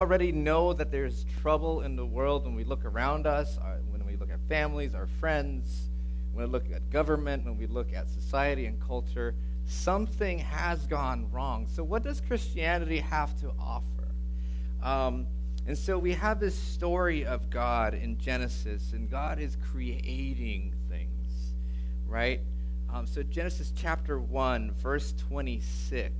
already know that there's trouble in the world when we look around us, when we look at families, our friends, when we look at government, when we look at society and culture. Something has gone wrong. So what does Christianity have to offer? And so we have this story of God in Genesis, and God is creating things, right? So Genesis chapter 1, verse 26.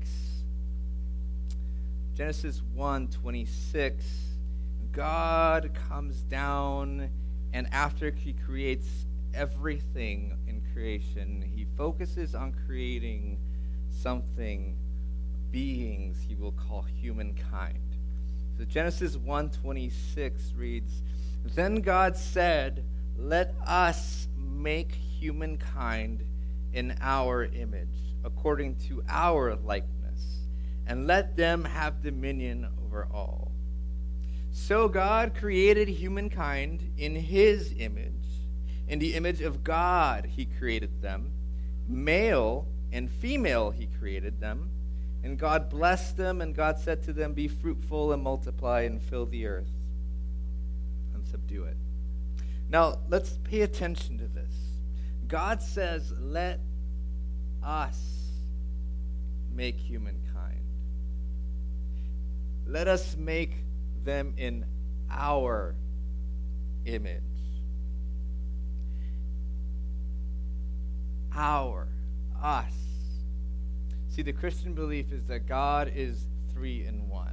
Genesis 1:26, God comes down, and after he creates everything in creation, he focuses on creating something, beings he will call humankind. So Genesis 1:26 reads, "Then God said, 'Let us make humankind in our image, according to our likeness, and let them have dominion over all.' So God created humankind in his image. In the image of God he created them. Male and female he created them. And God blessed them, and God said to them, 'Be fruitful and multiply and fill the earth and subdue it.'" Now, let's pay attention to this. God says, "Let us make humankind. Let us make them in our image." Us. See, the Christian belief is that God is three in one.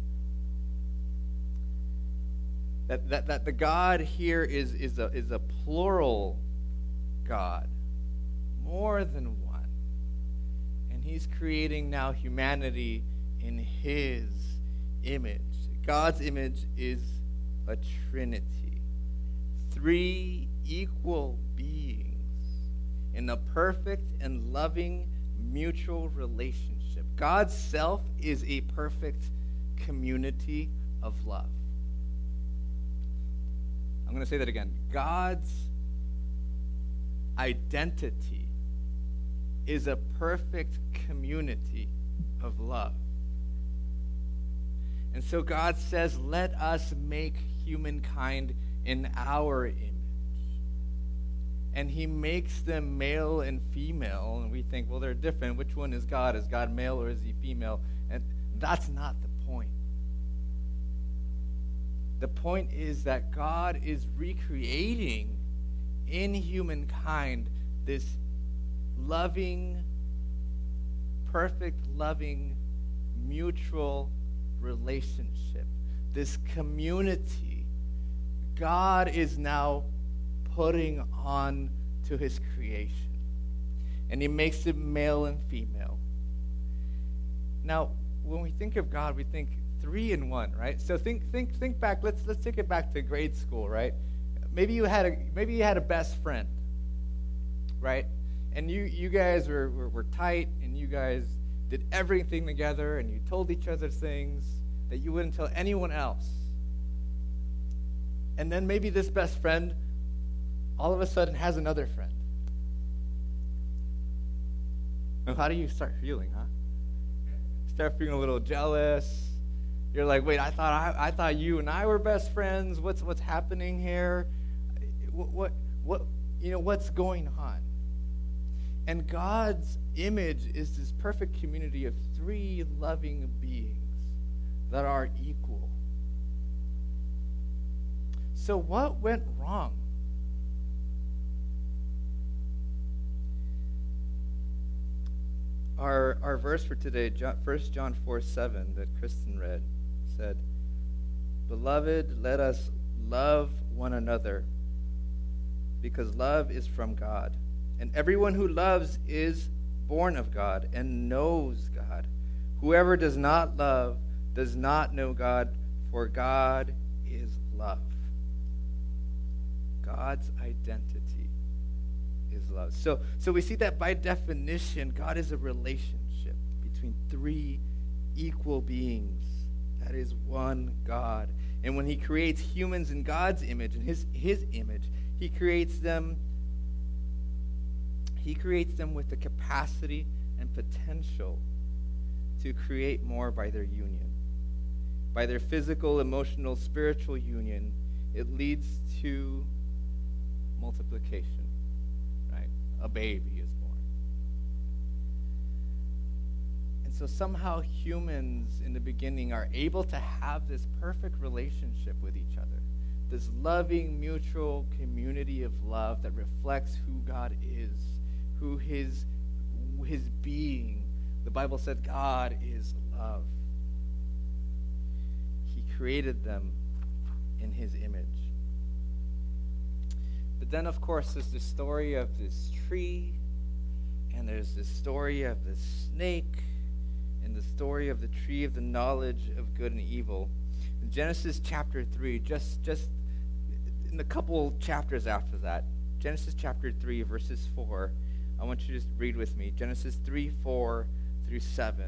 That the God here is a plural God, more than one. And he's creating now humanity in his image. God's image is a trinity. Three equal beings in a perfect and loving mutual relationship. God's self is a perfect community of love. I'm going to say that again. God's identity is a perfect community of love. And so God says, "Let us make humankind in our image." And he makes them male and female. And we think, well, they're different. Which one is God? Is God male or is he female? And that's not the point. The point is that God is recreating in humankind this loving, perfect, loving, mutual relationship, this community. God is now putting on to his creation. And he makes it male and female. Now, when we think of God, we think three in one, right? So think back. Let's take it back to grade school, right? Maybe you had a best friend, right? And you guys were tight, and you guys did everything together, and you told each other things that you wouldn't tell anyone else. And then maybe this best friend all of a sudden has another friend. Now, how do you start feeling, huh? Start feeling a little jealous. You're like, wait, I thought you and I were best friends. What's happening here? What's going on? And God's image is this perfect community of three loving beings that are equal. So what went wrong? Our verse for today, 1 John 4:7, that Kristen read, said, "Beloved, let us love one another, because love is from God. And everyone who loves is born of God and knows God. Whoever does not love does not know God, for God is love." God's identity is love. So we see that by definition, God is a relationship between three equal beings. That is one God. And when he creates humans in God's image, in his image, he creates them with the capacity and potential to create more by their union. by their physical, emotional, spiritual union, it leads to multiplication, right? A baby is born. And so somehow humans in the beginning are able to have this perfect relationship with each other, this loving, mutual community of love that reflects who God is, who his being. The Bible said God is love. He created them in his image. But then, of course, there's the story of this tree, and there's the story of the snake, and the story of the tree of the knowledge of good and evil. In Genesis chapter 3, just in a couple chapters after that, Genesis chapter 3, verses 4, I want you to just read with me. Genesis 3, 4 through 7.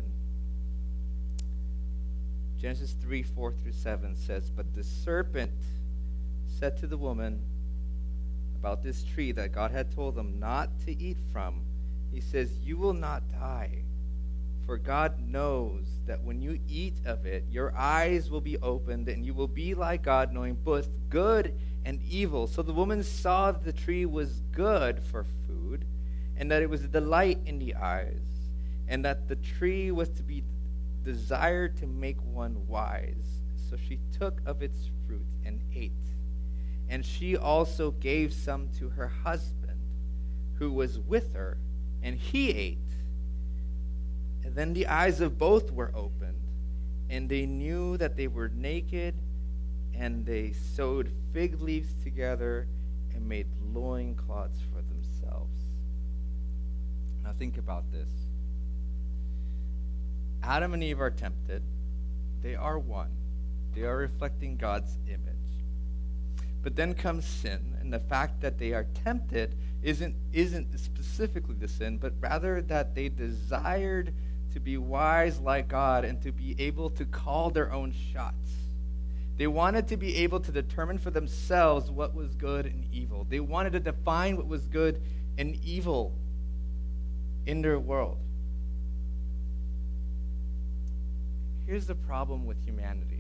Genesis 3, 4 through 7 says, "But the serpent said to the woman about this tree that God had told them not to eat from, he says, 'You will not die, for God knows that when you eat of it, your eyes will be opened, and you will be like God, knowing both good and evil.' So the woman saw that the tree was good for food, and that it was a delight in the eyes, and that the tree was to be desired to make one wise. So she took of its fruit and ate. And she also gave some to her husband, who was with her, and he ate. And then the eyes of both were opened, and they knew that they were naked, and they sewed fig leaves together and made loincloths for themselves." Now think about this. Adam and Eve are tempted. They are one. They are reflecting God's image. But then comes sin, and the fact that they are tempted isn't specifically the sin, but rather that they desired to be wise like God and to be able to call their own shots. They wanted to be able to determine for themselves what was good and evil. They wanted to define what was good and evil in their world. Here's the problem with humanity.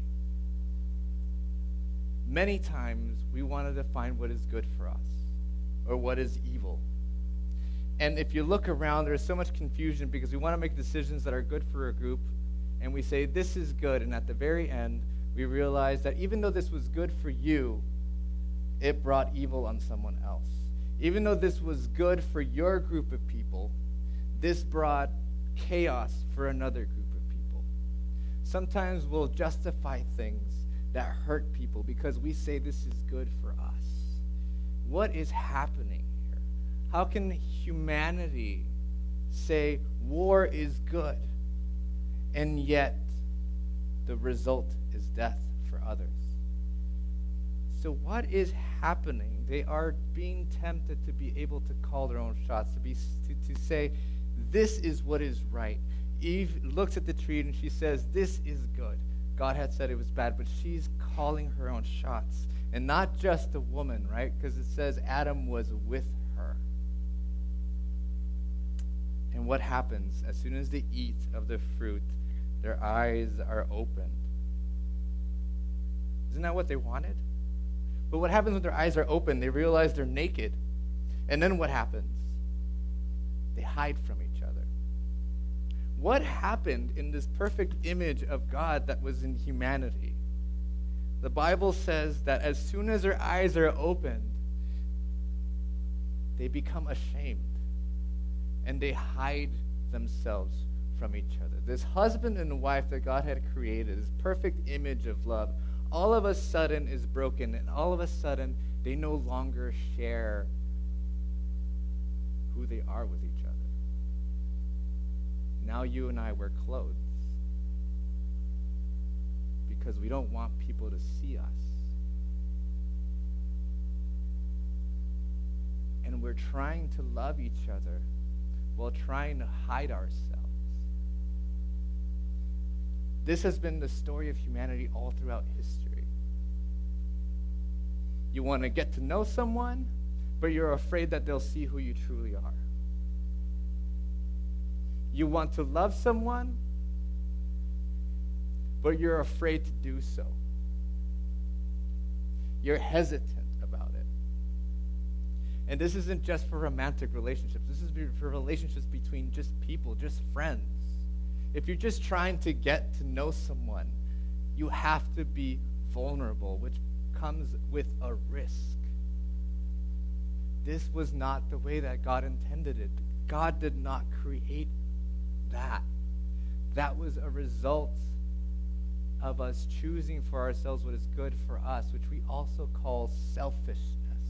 Many times we want to define what is good for us or what is evil. And if you look around, there's so much confusion because we want to make decisions that are good for a group, and we say, this is good, and at the very end, we realize that even though this was good for you, it brought evil on someone else. Even though this was good for your group of people, this brought chaos for another group of people. Sometimes we'll justify things that hurt people because we say this is good for us. What is happening here? How can humanity say war is good, and yet the result is death for others? So what is happening? They are being tempted to be able to call their own shots, to say, this is what is right. Eve looks at the tree and she says, this is good. God had said it was bad, but she's calling her own shots. And not just a woman, right? Because it says Adam was with her. And what happens? As soon as they eat of the fruit, their eyes are opened. Isn't that what they wanted? But what happens when their eyes are open? They realize they're naked. And then what happens? They hide from each other. What happened in this perfect image of God that was in humanity? The Bible says that as soon as their eyes are opened, they become ashamed and they hide themselves from each other. This husband and wife that God had created, this perfect image of love, all of a sudden is broken, and all of a sudden they no longer share who they are with each other. Now you and I wear clothes because we don't want people to see us. And we're trying to love each other while trying to hide ourselves. This has been the story of humanity all throughout history. You want to get to know someone, but you're afraid that they'll see who you truly are. You want to love someone, but you're afraid to do so. You're hesitant about it. And this isn't just for romantic relationships. This is for relationships between just people, just friends. If you're just trying to get to know someone, you have to be vulnerable, which comes with a risk. This was not the way that God intended it. God did not create that. That was a result of us choosing for ourselves what is good for us, which we also call selfishness.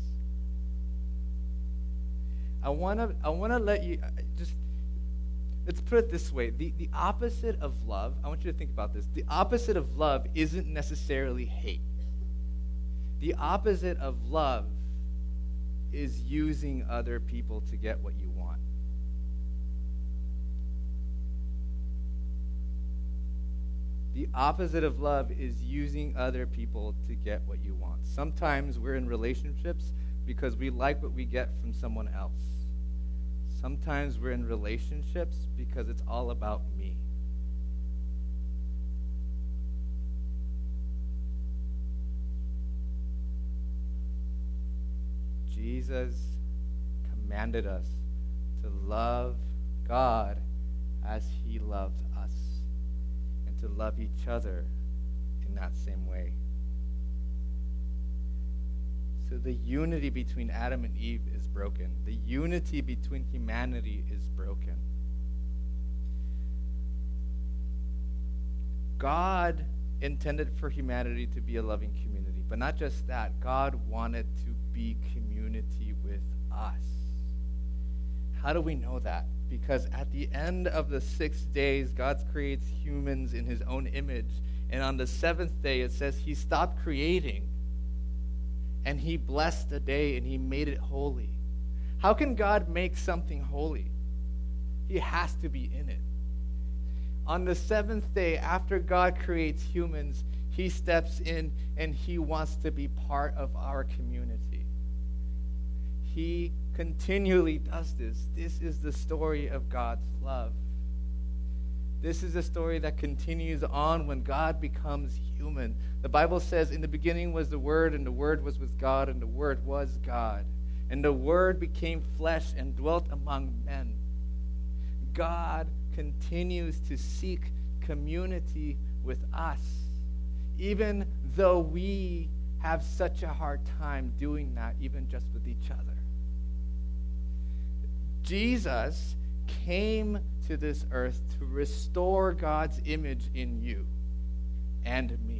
I want to let you just, let's put it this way. The opposite of love, I want you to think about this. The opposite of love isn't necessarily hate. The opposite of love is using other people to get what you want. The opposite of love is using other people to get what you want. Sometimes we're in relationships because we like what we get from someone else. Sometimes we're in relationships because it's all about me. Jesus commanded us to love God as he loved us, and to love each other in that same way. So the unity between Adam and Eve is broken. The unity between humanity is broken. God intended for humanity to be a loving community, but not just that. God wanted to be community with us. How do we know that? Because at the end of the 6 days, God creates humans in his own image. And on the seventh day, it says he stopped creating. And he blessed the day and he made it holy. How can God make something holy? He has to be in it. On the seventh day, after God creates humans, he steps in and he wants to be part of our community. He continually does this. This is the story of God's love. This is a story that continues on when God becomes human. The Bible says, in the beginning was the Word, and the Word was with God, and the Word was God. And the Word became flesh and dwelt among men. God continues to seek community with us, even though we have such a hard time doing that, even just with each other. Jesus came to this earth to restore God's image in you and me.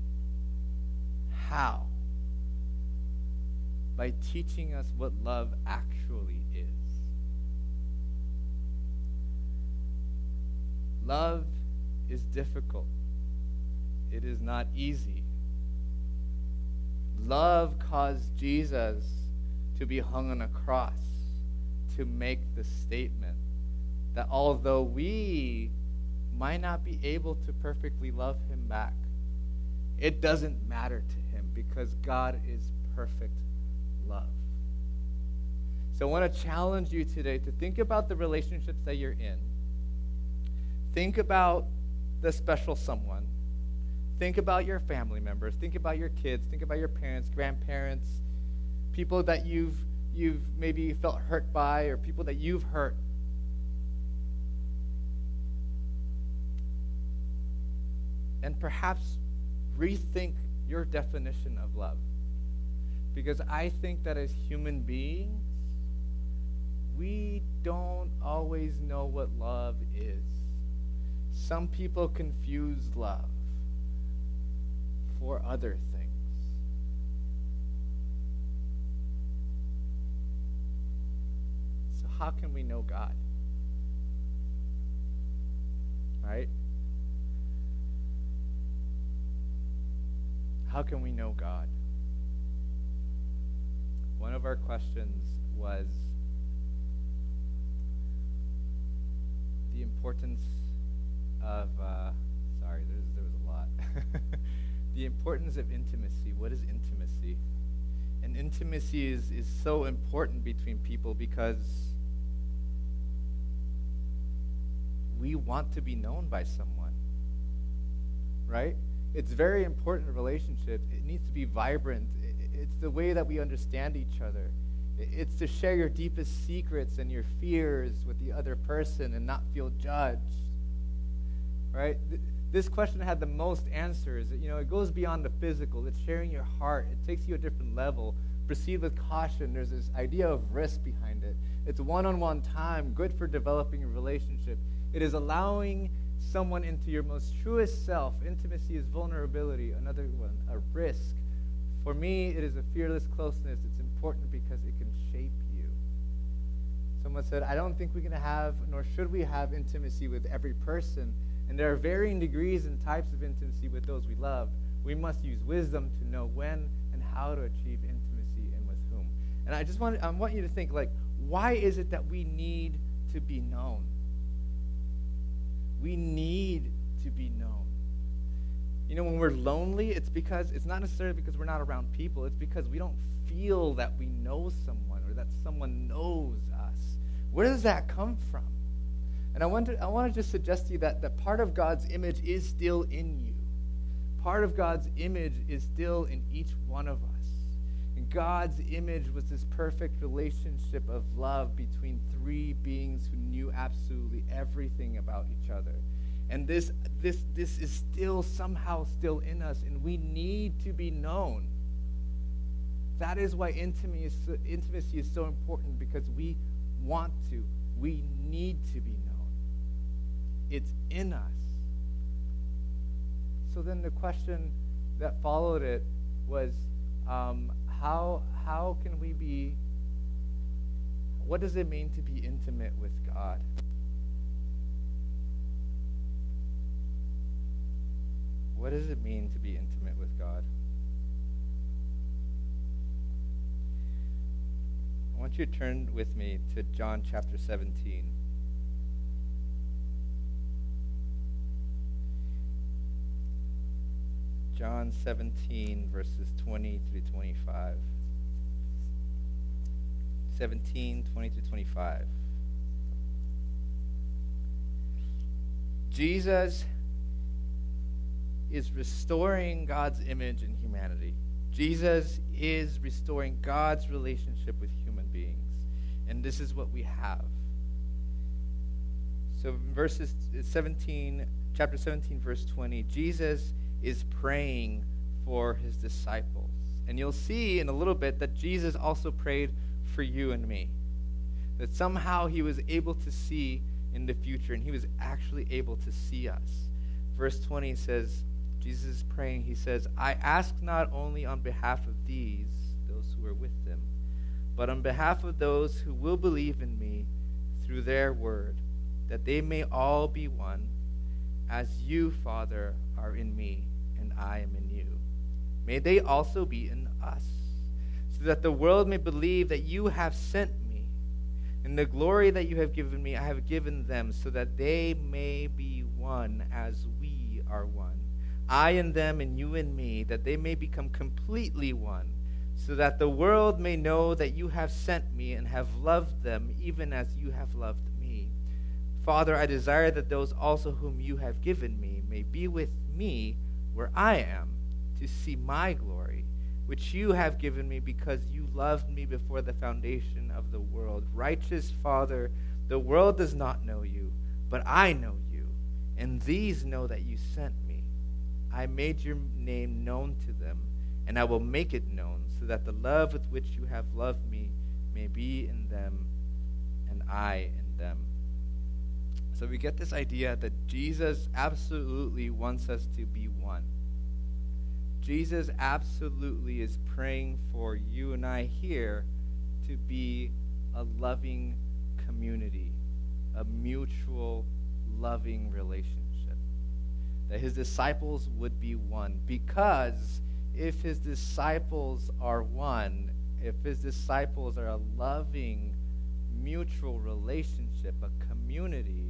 How? By teaching us what love actually is. Love is difficult. It is not easy. Love caused Jesus to be hung on a cross to make the statement that although we might not be able to perfectly love him back, it doesn't matter to him because God is perfect love. So I want to challenge you today to think about the relationships that you're in. Think about the special someone. Think about your family members. Think about your kids. Think about your parents, grandparents, people that you've maybe felt hurt by, or people that you've hurt. And perhaps rethink your definition of love. Because I think that as human beings, we don't always know what love is. Some people confuse love for other things. So how can we know God? Right? How can we know God? One of our questions was the importance of, there was a lot. The importance of intimacy. What is intimacy? And intimacy is so important between people because we want to be known by someone. right? It's very important in a relationship. It needs to be vibrant. It's the way that we understand each other. It's to share your deepest secrets and your fears with the other person and not feel judged, right? This question had the most answers. It goes beyond the physical. It's sharing your heart. It takes you a different level. Proceed with caution. There's this idea of risk behind it. It's one-on-one time, good for developing a relationship. It is allowing someone into your most truest self. Intimacy is vulnerability. Another one, a risk. For me, it is a fearless closeness. It's important because it can shape you. Someone said, I don't think we can have, nor should we have intimacy with every person. And there are varying degrees and types of intimacy with those we love. We must use wisdom to know when and how to achieve intimacy and with whom. And I want you to think, why is it that we need to be known? We need to be known. When we're lonely, it's not necessarily because we're not around people. It's because we don't feel that we know someone or that someone knows us. Where does that come from? And I want to just suggest to you that part of God's image is still in you. Part of God's image is still in each one of us. And God's image was this perfect relationship of love between three beings who knew absolutely everything about each other. And this is still somehow still in us, and we need to be known. That is why intimacy is so important, because we need to be known. It's in us. So then the question that followed it was, how can we be, what does it mean to be intimate with God? What does it mean to be intimate with God? I want you to turn with me to John chapter 17. John 17, verses 20 through 25. 17, 20 through 25. Jesus is restoring God's image in humanity. Jesus is restoring God's relationship with human beings. And this is what we have. So verses 17, chapter 17, verse 20, Jesus is praying for his disciples. And you'll see in a little bit that Jesus also prayed for you and me. That somehow he was able to see in the future, and he was actually able to see us. Verse 20 says, Jesus is praying, he says, I ask not only on behalf of these, those who are with them, but on behalf of those who will believe in me through their word, that they may all be one, as you, Father, are in me, and I am in you. May they also be in us, so that the world may believe that you have sent me. And the glory that you have given me, I have given them, so that they may be one as we are one. I and them, and you and me, that they may become completely one, so that the world may know that you have sent me and have loved them, even as you have loved me. Father, I desire that those also whom you have given me may be with me where I am, to see my glory, which you have given me because you loved me before the foundation of the world. Righteous Father, the world does not know you, but I know you, and these know that you sent me. I made your name known to them, and I will make it known, so that the love with which you have loved me may be in them, and I in them. So we get this idea that Jesus absolutely wants us to be one. Jesus absolutely is praying for you and I here to be a loving community, a mutual loving relationship. That his disciples would be one. Because if his disciples are one, if his disciples are a loving, mutual relationship, a community,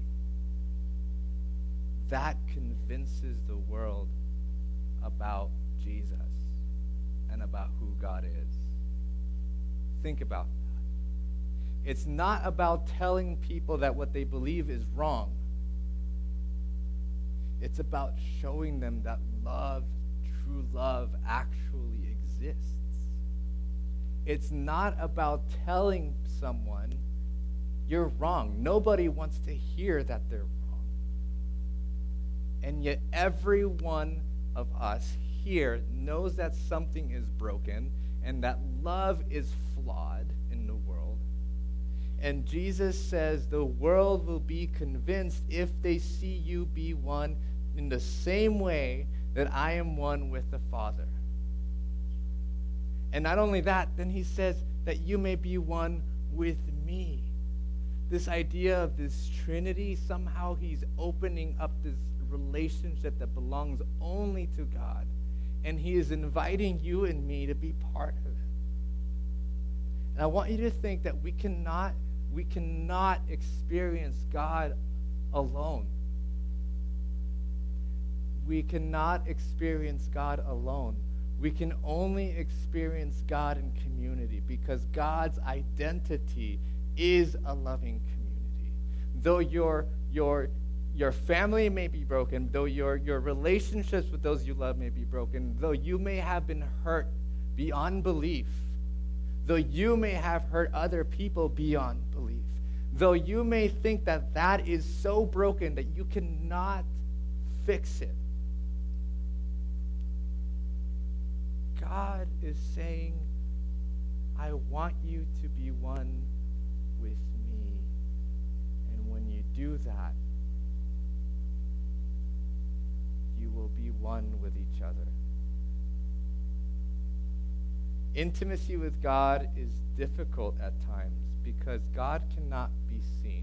that convinces the world about Jesus and about who God is. Think about that. It's not about telling people that what they believe is wrong. It's about showing them that true love, actually exists. It's not about telling someone you're wrong. Nobody wants to hear that they're wrong. And yet every one of us here knows that something is broken and that love is flawed in the world. And Jesus says the world will be convinced if they see you be one in the same way that I am one with the Father. And not only that, then he says that you may be one with me. This idea of this Trinity, somehow he's opening up this relationship that belongs only to God. And he is inviting you and me to be part of it. And I want you to think that we cannot experience God alone. We cannot experience God alone. We can only experience God in community because God's identity is a loving community. Though your family may be broken, though your relationships with those you love may be broken, though you may have been hurt beyond belief, though you may have hurt other people beyond belief, though you may think that that is so broken that you cannot fix it, God is saying, I want you to be one with me. And when you do that, you will be one with each other. Intimacy with God is difficult at times because God cannot be seen.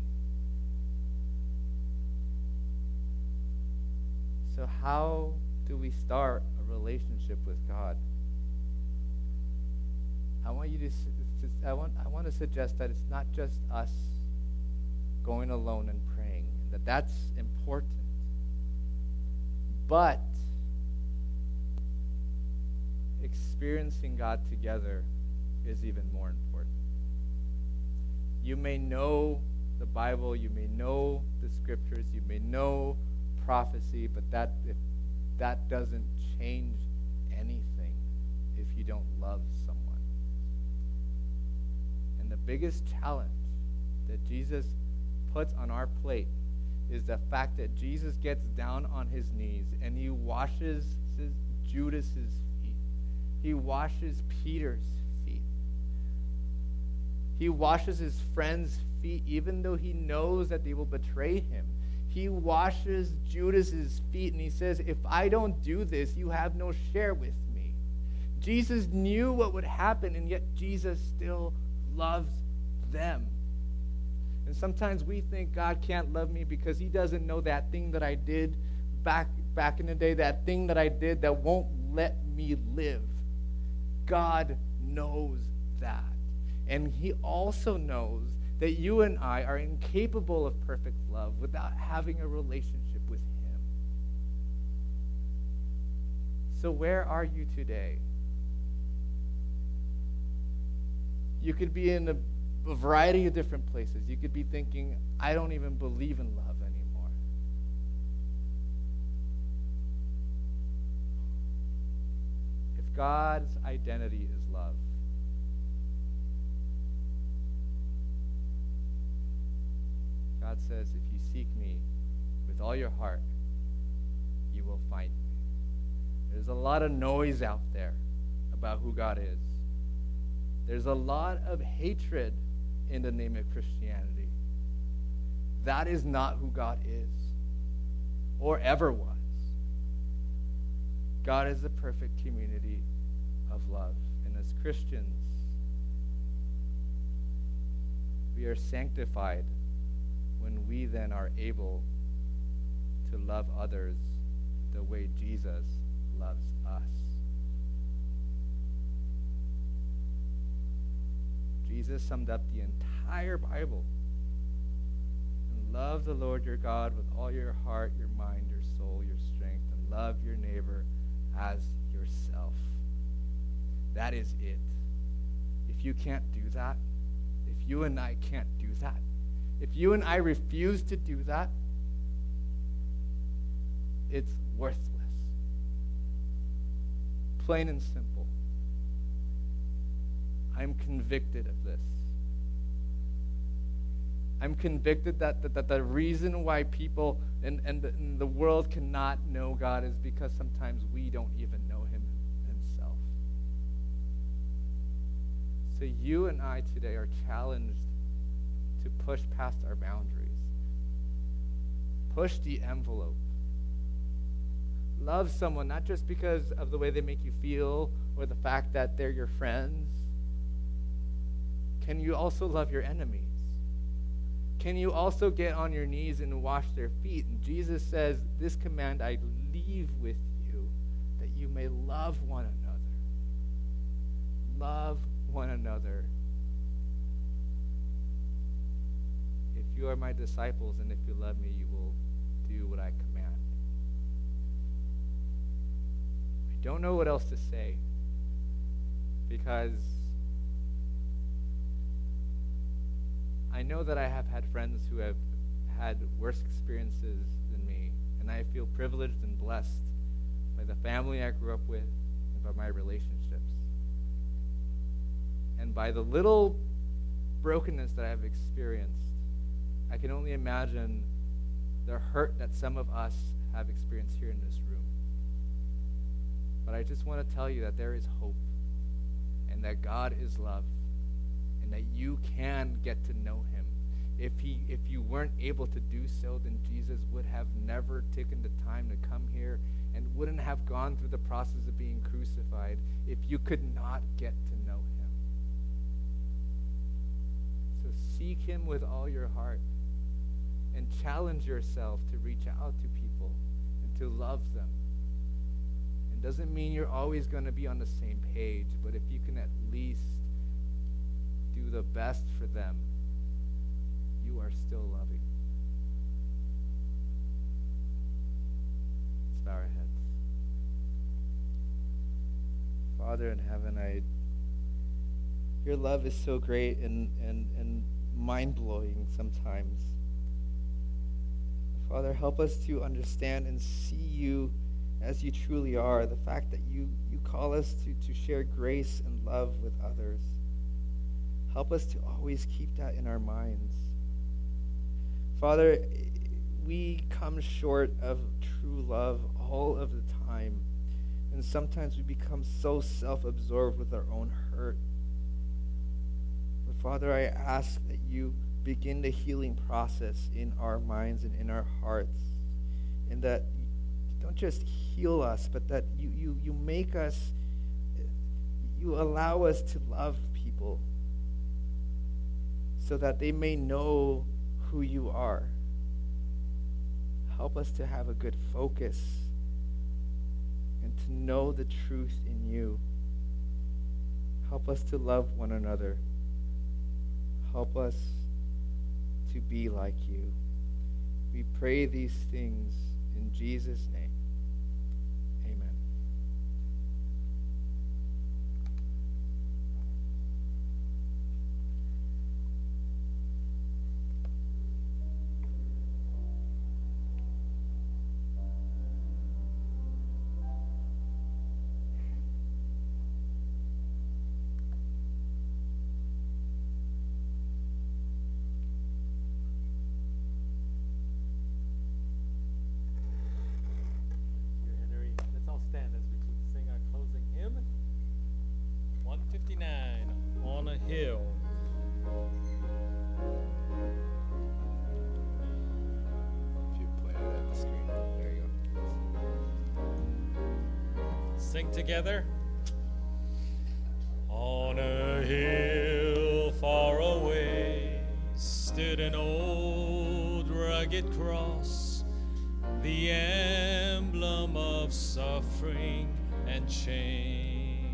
So how do we start a relationship with God? I want to suggest that it's not just us going alone and praying, and that's important. But experiencing God together is even more important. You may know the Bible, you may know the scriptures, you may know prophecy, but that doesn't change anything if you don't love someone. And the biggest challenge that Jesus puts on our plate is the fact that Jesus gets down on his knees and he washes Judas's feet. He washes Peter's feet. He washes his friends' feet even though he knows that they will betray him. He washes Judas's feet and he says, if I don't do this, you have no share with me. Jesus knew what would happen, and yet Jesus still loves them. And sometimes we think God can't love me because he doesn't know that thing that I did back in the day, that thing that I did that won't let me live. God knows that. And he also knows that you and I are incapable of perfect love without having a relationship with him. So where are you today? You could be in a variety of different places. You could be thinking, I don't even believe in love anymore. If God's identity is love, God says, if you seek me with all your heart, you will find me. There's a lot of noise out there about who God is. There's a lot of hatred in the name of Christianity. That is not who God is or ever was. God is a perfect community of love. And as Christians, we are sanctified when we then are able to love others the way Jesus loves us. Jesus summed up the entire Bible. And love the Lord your God with all your heart, your mind, your soul, your strength, and love your neighbor as yourself. That is it. If you can't do that, if you and I can't do that, if you and I refuse to do that, it's worthless. Plain and simple. I'm convicted of this. I'm convicted that the reason why people and the world cannot know God is because sometimes we don't even know him himself. So you and I today are challenged to push past our boundaries. Push the envelope. Love someone not just because of the way they make you feel or the fact that they're your friends. Can you also love your enemies? Can you also get on your knees and wash their feet? And Jesus says, this command I leave with you, that you may love one another. Love one another. If you are my disciples and if you love me, you will do what I command. I don't know what else to say, because I know that I have had friends who have had worse experiences than me, and I feel privileged and blessed by the family I grew up with and by my relationships. And by the little brokenness that I've experienced, I can only imagine the hurt that some of us have experienced here in this room. But I just want to tell you that there is hope, and that God is love, and that you can get to know him. If you weren't able to do so, then Jesus would have never taken the time to come here and wouldn't have gone through the process of being crucified if you could not get to know him. So seek him with all your heart and challenge yourself to reach out to people and to love them. It doesn't mean you're always going to be on the same page, but if you can at least do the best for them, you are still loving. Let's bow our heads. Father in heaven, your love is so great and mind-blowing sometimes. Father, help us to understand and see you as you truly are, the fact that you call us to share grace and love with others. Help us to always keep that in our minds. Father, we come short of true love all of the time, and sometimes we become so self-absorbed with our own hurt. But Father, I ask that you begin the healing process in our minds and in our hearts, and that you don't just heal us, but that you make us, you allow us to love people so that they may know who you are. Help us to have a good focus and to know the truth in you. Help us to love one another. Help us to be like you. We pray these things in Jesus' name. Amen. On a hill. If you play it at the screen, there you go. Sing together. On a hill far away stood an old rugged cross, the emblem of suffering and shame.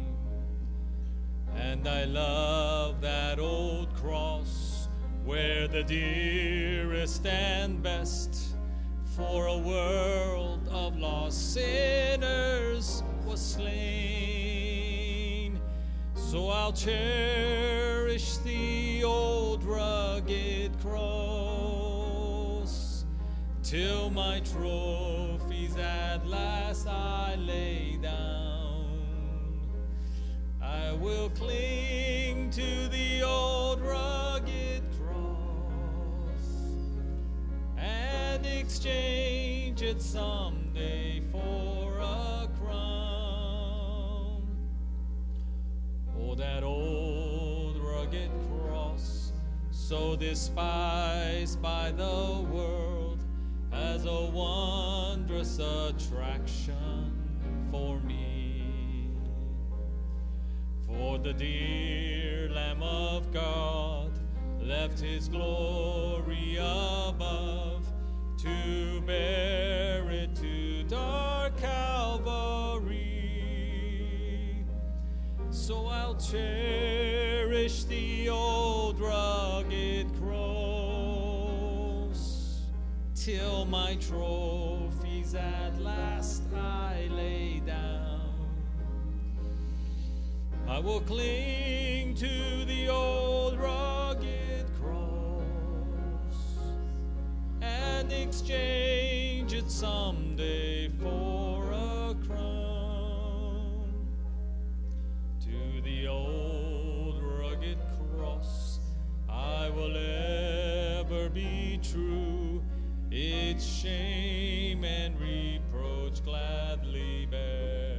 And I love that old cross where the dearest and best for a world of lost sinners was slain. So I'll cherish the old rugged cross till my trophies at last I lay down. will cling to the old rugged cross and exchange it someday for a crown. Oh, that old rugged cross, so despised by the world, as a wondrous attraction for me. For the dear Lamb of God left his glory above to bear it to dark Calvary. So I'll cherish the old rugged cross till my trophies at last I lay down. I will cling to the old rugged cross and exchange it someday for a crown. To the old rugged cross I will ever be true, its shame and reproach gladly bear.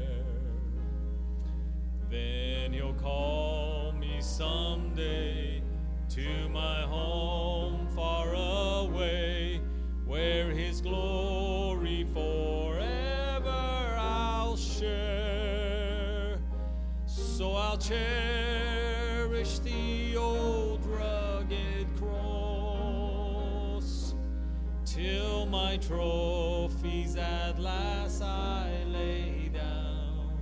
Then he'll call me someday to my home far away, where his glory forever I'll share. So I'll cherish the old rugged cross till my trophies at last I lay down.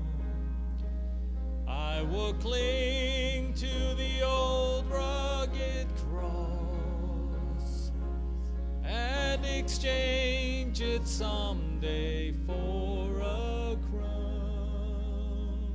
I will cling to the old rugged cross and exchange it someday for a crown.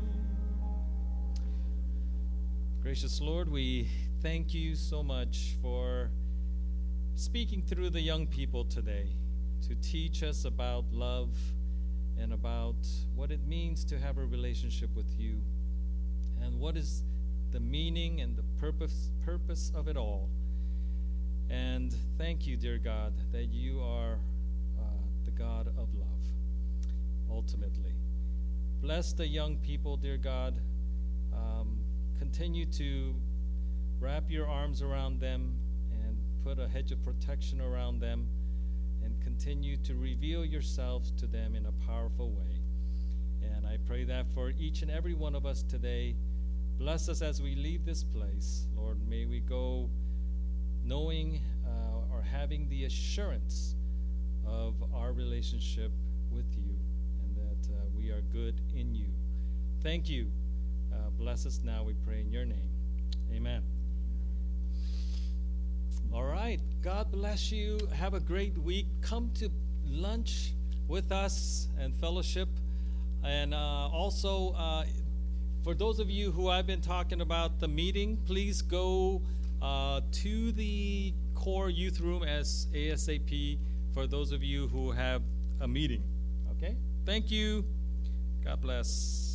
Gracious Lord, we thank you so much for speaking through the young people today to teach us about love and about what it means to have a relationship with you and what is the meaning and the purpose of it all. And thank you, dear God, that you are the God of love, ultimately. Bless the young people, dear God. Continue to wrap your arms around them and put a hedge of protection around them and continue to reveal yourselves to them in a powerful way. And I pray that for each and every one of us today. Bless us as we leave this place. Lord, may we go knowing or having the assurance of our relationship with you and that we are good in you. Thank you. Bless us now, we pray in your name. Amen. All right. God bless you. Have a great week. Come to lunch with us and fellowship. And also, for those of you who I've been talking about the meeting, please go to the core youth room as ASAP for those of you who have a meeting. Okay? Thank you. God bless.